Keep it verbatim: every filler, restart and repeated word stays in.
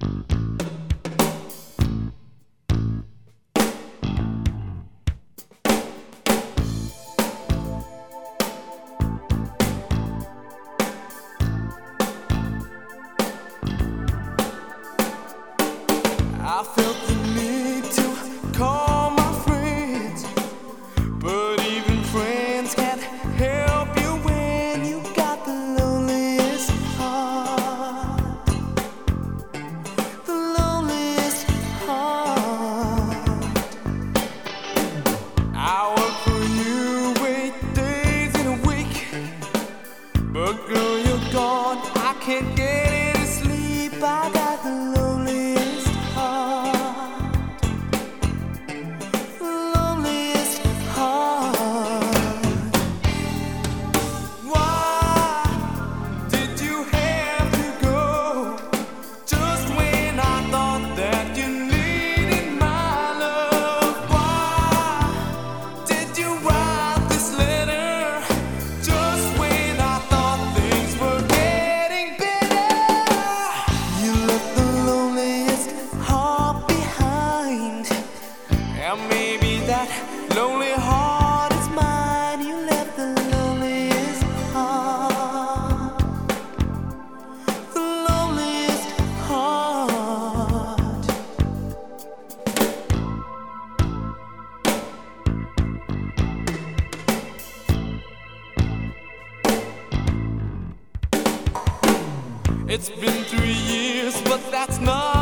I felt the need to call my friends, but even friends can't help you when you got the loneliest heart. The loneliest heart. I work for you eight days in a week, but girl, you're gone. I can't get any sleep. I got the loneliest heart. The loneliest heart. Why did you have to go just when I thought that you needed my love? Why did you write this letter just when I thought things were getting better? You left the loneliest heart behind, and maybe that lonely heart is mine. You left the loneliest heart. The loneliest heart. It's been three years, but that's not